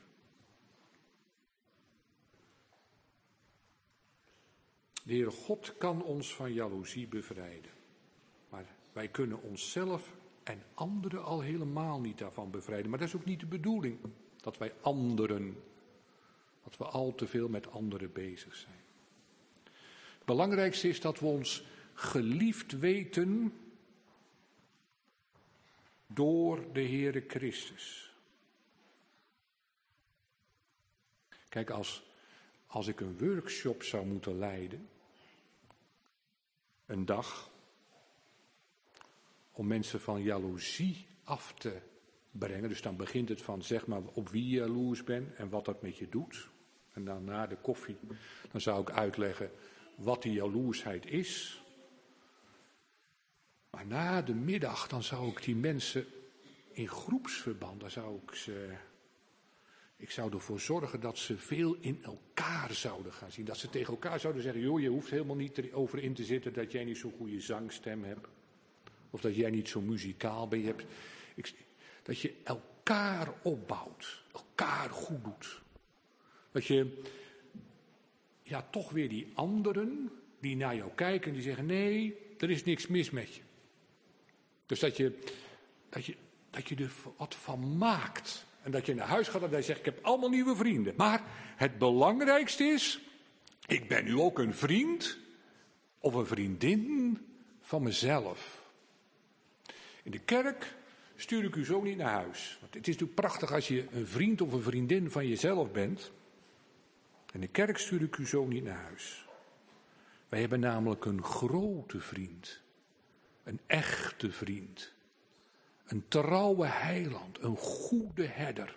De Heere God kan ons van jaloezie bevrijden. Maar wij kunnen onszelf en anderen al helemaal niet daarvan bevrijden. Maar dat is ook niet de bedoeling, dat wij anderen, dat we al te veel met anderen bezig zijn. Het belangrijkste is dat we ons geliefd weten door de Heere Christus. Kijk, als, als ik een workshop zou moeten leiden, een dag, om mensen van jaloezie af te brengen. Dus dan begint het van, zeg maar, op wie je jaloers bent en wat dat met je doet. En dan na de koffie, dan zou ik uitleggen wat die jaloersheid is. Maar na de middag, dan zou ik die mensen in groepsverband, dan zou ik ze, ik zou ervoor zorgen dat ze veel in elkaar zouden gaan zien. Dat ze tegen elkaar zouden zeggen, joh, je hoeft helemaal niet erover in te zitten dat jij niet zo'n goede zangstem hebt. Of dat jij niet zo muzikaal bent. Je hebt, ik, dat je elkaar opbouwt. Elkaar goed doet. Dat je, ja, toch weer die anderen die naar jou kijken en die zeggen, nee, er is niks mis met je. Dus dat je, dat je, dat je er wat van maakt. En dat je naar huis gaat en dat je zegt, ik heb allemaal nieuwe vrienden. Maar het belangrijkste is, ik ben nu ook een vriend of een vriendin van mezelf. In de kerk stuur ik u zo niet naar huis. Want het is natuurlijk prachtig als je een vriend of een vriendin van jezelf bent. In de kerk stuur ik u zo niet naar huis. Wij hebben namelijk een grote vriend. Een echte vriend. Een trouwe heiland. Een goede herder.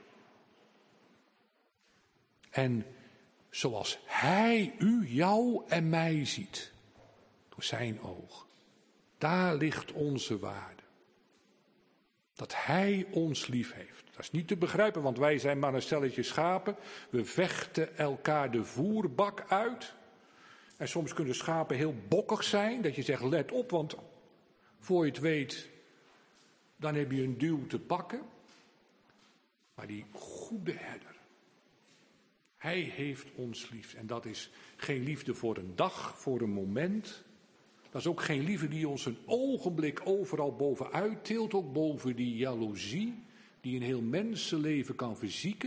En zoals hij u, jou en mij ziet. Door zijn oog. Daar ligt onze waarde. Dat hij ons lief heeft. Dat is niet te begrijpen, want wij zijn maar een stelletje schapen. We vechten elkaar de voerbak uit. En soms kunnen schapen heel bokkig zijn. Dat je zegt, let op, want voor je het weet, dan heb je een duw te pakken. Maar die goede herder, hij heeft ons lief. En dat is geen liefde voor een dag, voor een moment. Dat is ook geen liefde die ons een ogenblik overal bovenuit tilt. Ook boven die jaloezie die een heel mensenleven kan verzieken.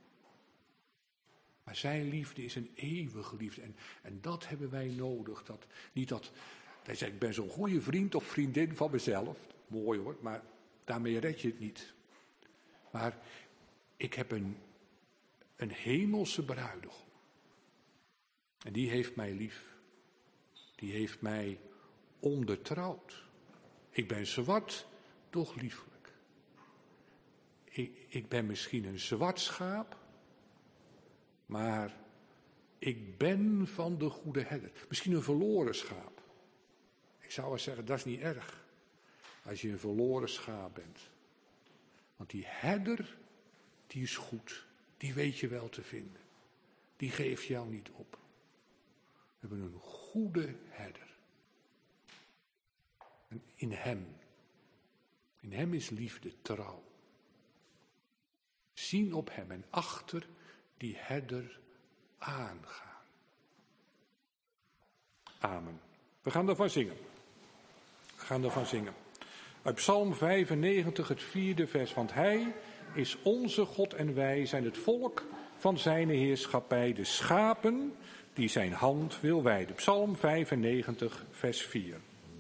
Maar zijn liefde is een eeuwige liefde. En, en dat hebben wij nodig. Dat, niet dat hij zegt, ik ben zo'n goede vriend of vriendin van mezelf. Mooi hoor, maar daarmee red je het niet. Maar ik heb een, een hemelse bruidegom. En die heeft mij lief. Die heeft mij ondertrouwd. Ik ben zwart, toch lieflijk. Ik, ik ben misschien een zwart schaap, maar ik ben van de goede herder. Misschien een verloren schaap. Ik zou wel zeggen, dat is niet erg. Als je een verloren schaap bent. Want die herder, die is goed. Die weet je wel te vinden. Die geeft jou niet op. We hebben een goede herder. En in hem. In hem is liefde trouw. Zien op hem en achter die herder aangaan. Amen. We gaan ervan zingen. We gaan ervan zingen. Uit Psalm vijfennegentig, het vierde vers. Want hij is onze God en wij zijn het volk van zijn heerschappij. De schapen die zijn hand wil wijden. Psalm vijfennegentig, vers vier.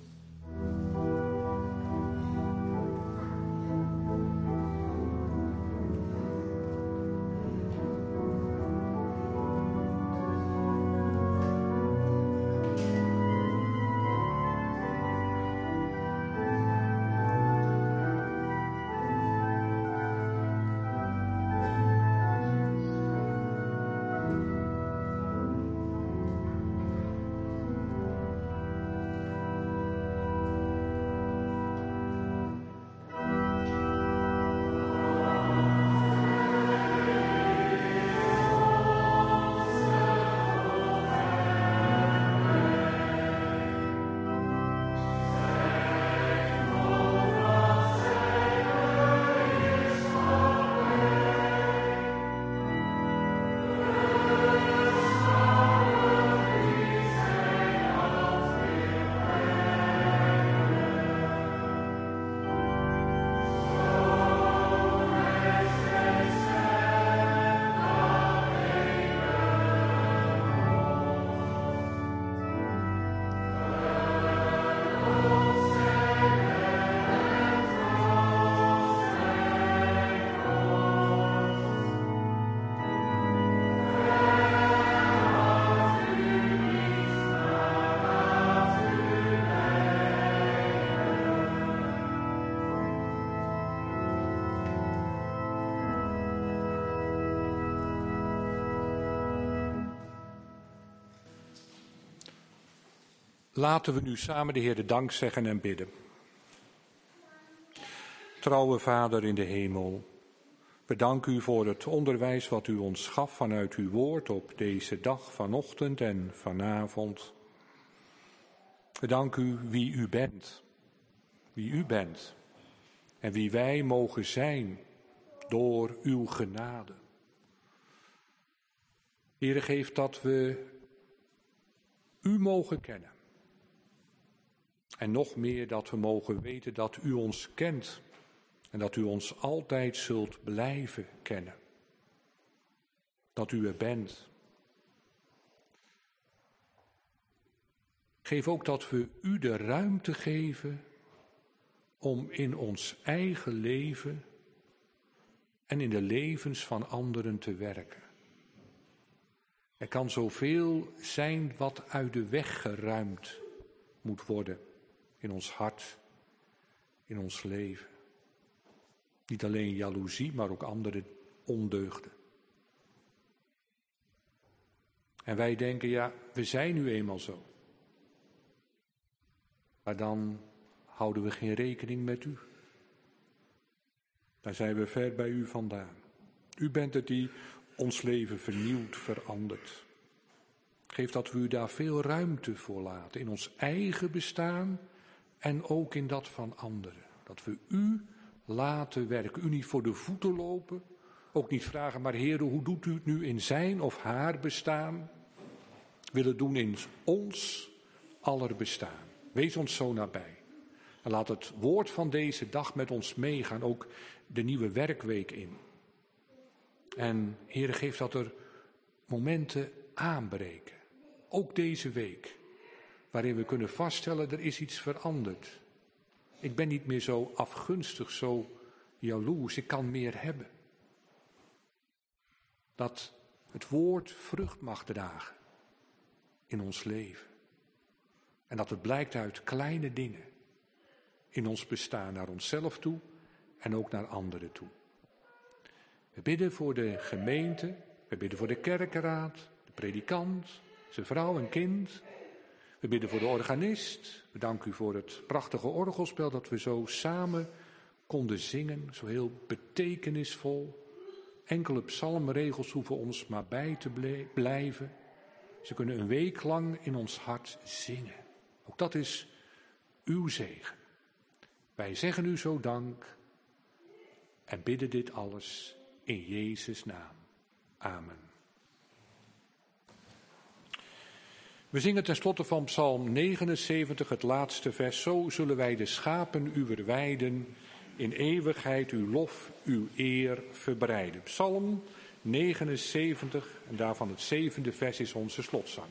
Laten we nu samen de Heer de dank zeggen en bidden. Trouwe Vader in de hemel, we danken u voor het onderwijs wat u ons gaf vanuit uw woord op deze dag vanochtend en vanavond. We danken u wie u bent, wie u bent en wie wij mogen zijn door uw genade. Heere, geef dat we u mogen kennen. En nog meer dat we mogen weten dat u ons kent en dat u ons altijd zult blijven kennen. Dat u er bent. Geef ook dat we u de ruimte geven om in ons eigen leven en in de levens van anderen te werken. Er kan zoveel zijn wat uit de weg geruimd moet worden in ons hart, in ons leven. Niet alleen jaloezie, maar ook andere ondeugden. En wij denken, ja, we zijn nu eenmaal zo. Maar dan houden we geen rekening met u. Daar zijn we ver bij u vandaan. U bent het die ons leven vernieuwt, verandert. Geef dat we u daar veel ruimte voor laten, in ons eigen bestaan en ook in dat van anderen. Dat we u laten werken, u niet voor de voeten lopen, ook niet vragen, maar Heere, hoe doet u het nu in zijn of haar bestaan? Willen doen in ons aller bestaan. Wees ons zo nabij. En laat het woord van deze dag met ons meegaan, ook de nieuwe werkweek in. En Heere, geef dat er momenten aanbreken. Ook deze week, waarin we kunnen vaststellen, er is iets veranderd. Ik ben niet meer zo afgunstig, zo jaloers, ik kan meer hebben. Dat het woord vrucht mag dragen in ons leven. En dat het blijkt uit kleine dingen in ons bestaan, naar onszelf toe en ook naar anderen toe. We bidden voor de gemeente, we bidden voor de kerkenraad, de predikant, zijn vrouw en kind. We bidden voor de organist. We danken u voor het prachtige orgelspel dat we zo samen konden zingen, zo heel betekenisvol. Enkele psalmregels hoeven ons maar bij te blijven. Ze kunnen een week lang in ons hart zingen. Ook dat is uw zegen. Wij zeggen u zo dank en bidden dit alles in Jezus' naam. Amen. We zingen tenslotte van Psalm negenenzeventig, het laatste vers. Zo zullen wij de schapen uwer weiden, in eeuwigheid uw lof, uw eer verbreiden. Psalm negenenzeventig, en daarvan het zevende vers is onze slotzang.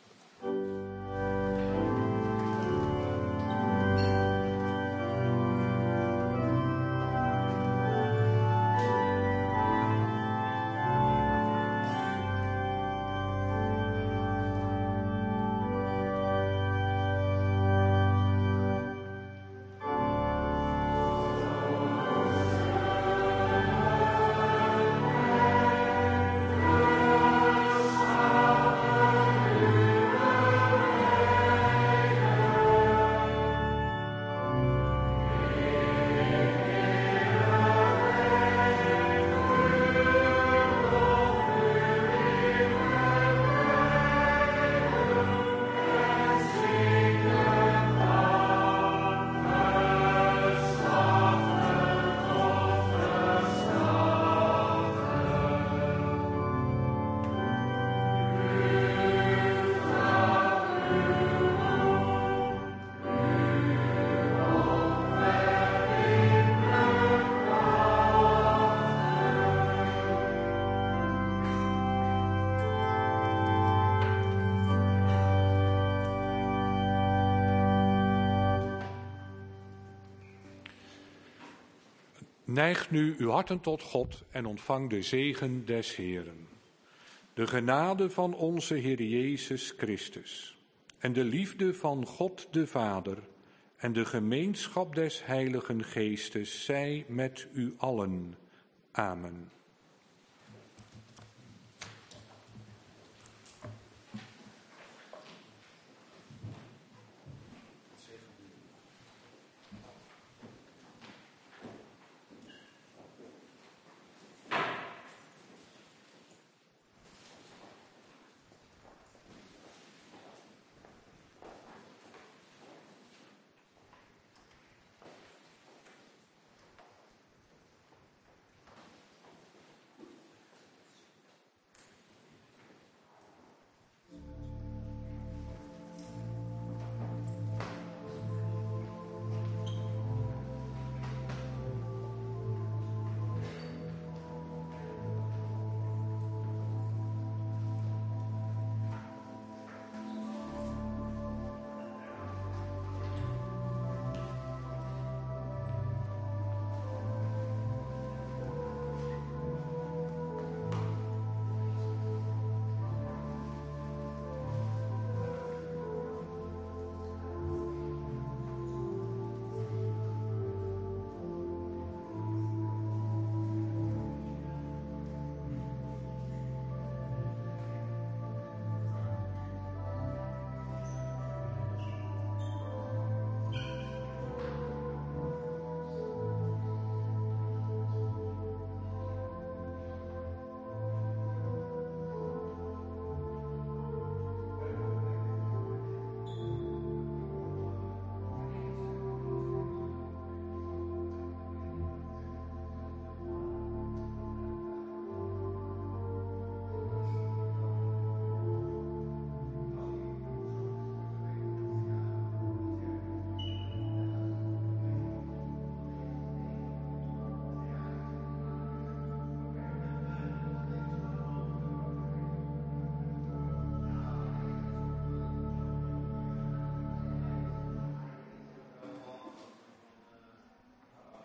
Neig nu uw harten tot God en ontvang de zegen des Heeren. De genade van onze Heer Jezus Christus en de liefde van God de Vader en de gemeenschap des Heiligen Geestes zij met u allen. Amen.